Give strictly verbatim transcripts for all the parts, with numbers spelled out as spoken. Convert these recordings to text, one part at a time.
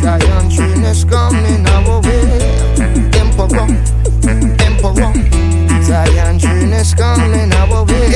Zion train is coming our way. Emperor, Emperor, Zion train is coming our way.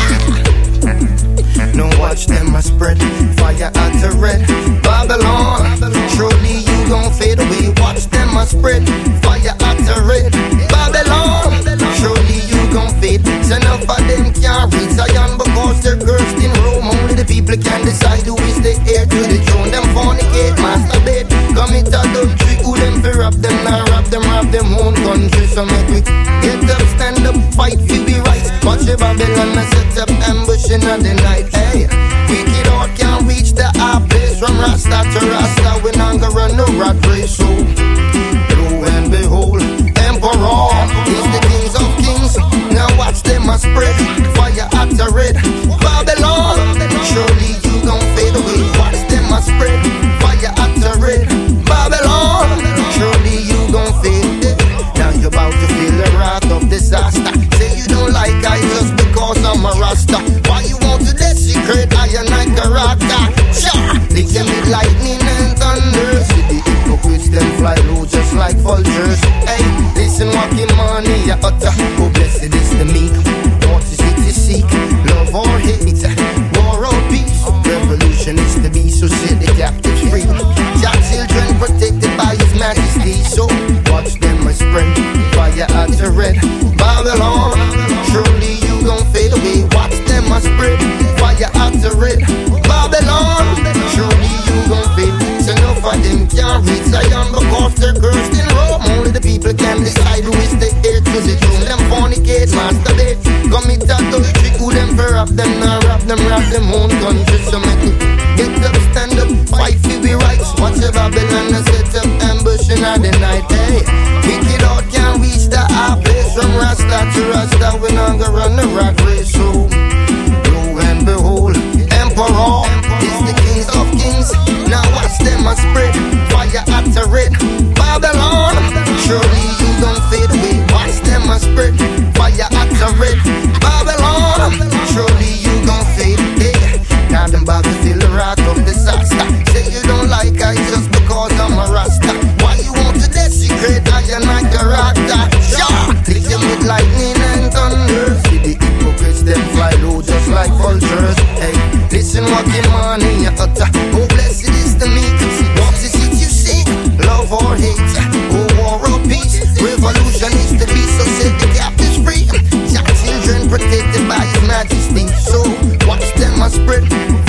Yeah. No watch them a spread fire at the red Babylon. Surely you gon' fade away. Watch them a spread fire at the red Babylon. Surely you gon' fade. So enough of them can't reach Zion because they're cursed in Rome. Only the people can decide who is the heir to the throne. Them fornicate, masturbate, commit adultery. Who them fi rob them, now rob them, rob them own country. So make we get up, stand up, fight for we rights. Watch the Babylon and set up ambush in the night. Hey, wicked heart can't reach the high place. From Rasta to Rasta, we not gonna run no rat race. So, lo and behold, Emperor is the kings of kings. Now watch them a spread fire at the red Babylon. Surely you gon' fade away. Watch them a spread fire at the red Babylon. Surely you gon' fade. Now you're about to feel the wrath of disaster. Say you don't like I just because I'm a Rasta. Why you want to desecrate I and I character? Sure, they give me lightning and thunder. See the hypocrites them fly low just like vultures. Hey, listen walking money ya utter. Oh blessed is the meek. What is it to seek? Love or hate? War or peace? Revolution is to be, so set the captives free. Your children protected by His Majesty. So watch them a spread fire at the red Babylon. Surely you gon' fade away. Watch them a spread fire at the red Babylon. Surely you gon' fade. So enough of them can't reach Zion because they're cursed in Rome. Only the people can decide who is the heir to the throne. Them fornicate, masturbate, commit adultery. Who them for rob them, now rob them, rob them own country. So make it get up, stand up, fight for we rights. Watch the Babylon and set up ambush in the night. Hey, wicked heart can't reach the high place. From Rasta to Rasta, we not gonna run the rat race. So, lo and behold, Emperor is the kings of kings. Now watch them a spread fire at the red Babylon. Surely you gon' fade away. Watch them a spread fire at the red Babylon. Surely you gon' fade away. Now them about to feel the wrath of disaster. Say you don't like I just because I'm a Rasta. Why you want to desecrate I and I character? Sure, click them with lightning and thunder. See the hypocrites them fly low just like vultures. Hey, listen walking money ya utter. Oh blessed is the meek. What is it you seek? Love or hate? Oh war or peace? Revolution is to be, so set the captives free. Your children protected by His Majesty. So watch them a spread